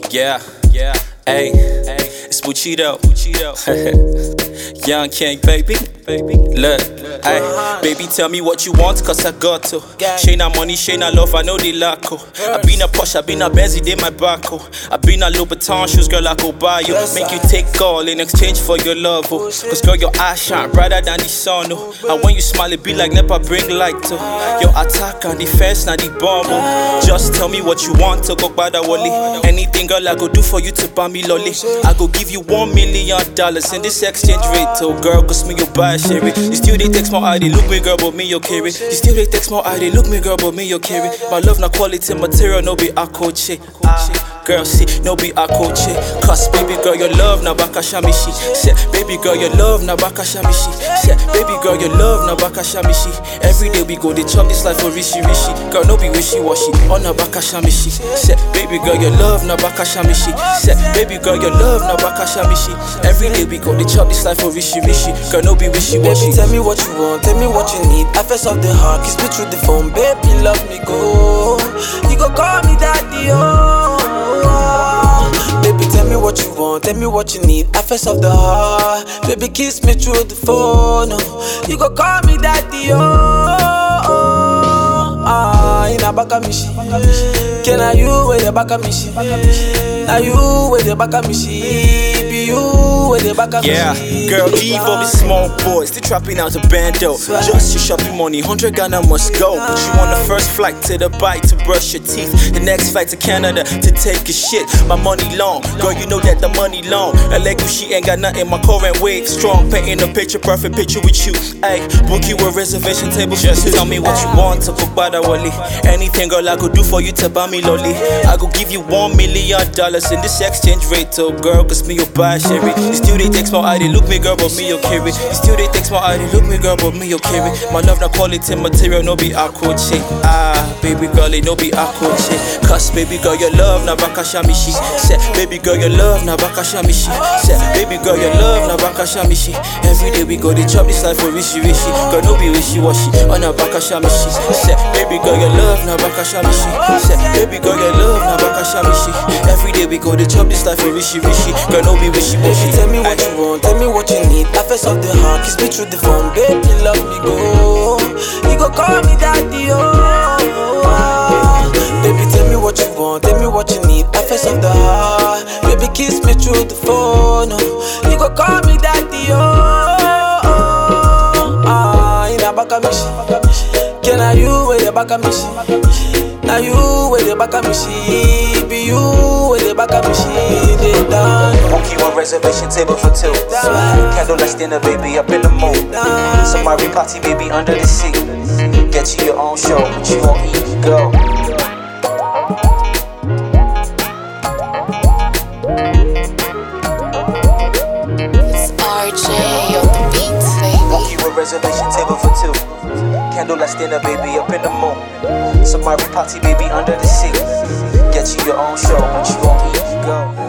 Yeah, hey, it's Buchito. Young King, baby. Look, ay, baby, tell me what you want, cause I got to. She na money, she na love, I know they lack. I been a Porsche, I been a Benzie, they my back. I been a Louboutin shoes, girl, I go buy you. Make you take all in exchange for your love. Cause girl, your eyes shine brighter than the sun. And when you smile, it be like never bring light. Your attack and defense, now the bomb. Just tell me what you want to go by the wally. Anything, girl, I go do for you to buy me lolly. I go give you $1 million in this exchange rate. Oh, girl, cause me, you buy share it. You still they text my eye, they look me, girl, but me, you carry. You still they text my eye, they look me, girl, but me, you carry. My love, na quality material, no be a coach. Girl, see, no be a coach. Cause baby girl, your love na baka shamishi. Say, baby girl, your love na baka shamishi. Say, baby girl, your love na baka shamishi. Every day we go, they chop this life for rishi. Girl, no be wishy washy, on na baka shamishi. Say, baby girl, your love na baka shamishi. Say, baby girl, your love na baka shamishi. Every day we go, they chop this life for rishi. Girl, no be wishy washy. Baby, tell me what you want, tell me what you need. Affairs of the heart, kiss me through the phone. Baby, love me go. You go call me daddy, oh. Baby, tell me what you want, tell me what you need. Affairs of the heart, baby, kiss me through the phone. Oh. You go call me daddy, in a baka mishi. Can I you with the baka mishi? Now you with the baka mishi. Be you with the baka mishi. Yeah, girl, leave all these small boys, they trapping out a bando. Just your shopping money, 100 Ghana must go. She want the first flight to Dubai to brush your teeth, the next flight to Canada to take a shit. My money long, girl, you know that the money long. A leg she ain't got nothing, my current wave strong. Painting a picture, perfect picture with you. Ay, book you a reservation table. Just tell me what you want to book by the wally. Anything, girl, I could do for you to buy me lolly. I go give you $1 million in this exchange rate, oh girl, cause me you buy sherry. You still they text my eye, they look me, girl, but me you carry. You still they text my eye, they look me, girl, but me you carry. My love na quality material, no be a coach. Baby girl, it no be a coach. Cause baby girl, your love na baka shamishi. Say, baby girl, your love na baka shamishi. Say, baby girl, your love na baka shamishi. Every day we go, they chop this life for rishi. Girl, no be wishy washy, on a baka shamishi. Say, baby girl, your love na baka shamishi. Say, baby girl, your love na baka shamishi. Every day we go, they chop this life for rishi. Girl, no be wishy washy. Baby, tell me what you want, tell me what you need. Affairs of the heart, kiss me through the phone. Baby, love me go. You go call me daddy, Baby, tell me what you want, tell me what you need. Affairs of the heart, baby, kiss me through the phone. You go call me daddy, in a baka mishi. Can I you with the baka mishi? Now you with the baka mishi. Be you with the baka mishi. They done. Book you a reservation table for two. Candlelight dinner, baby, up in the mood. Somebody party, baby, under the sea. Get you your own show, but you won't eat, go. It's RJ on the beat, baby. Book you a reservation table for two. Candlelight dinner, baby, up in the moon. Somebody party, baby, under the sea. Get you your own show, but you won't eat, go.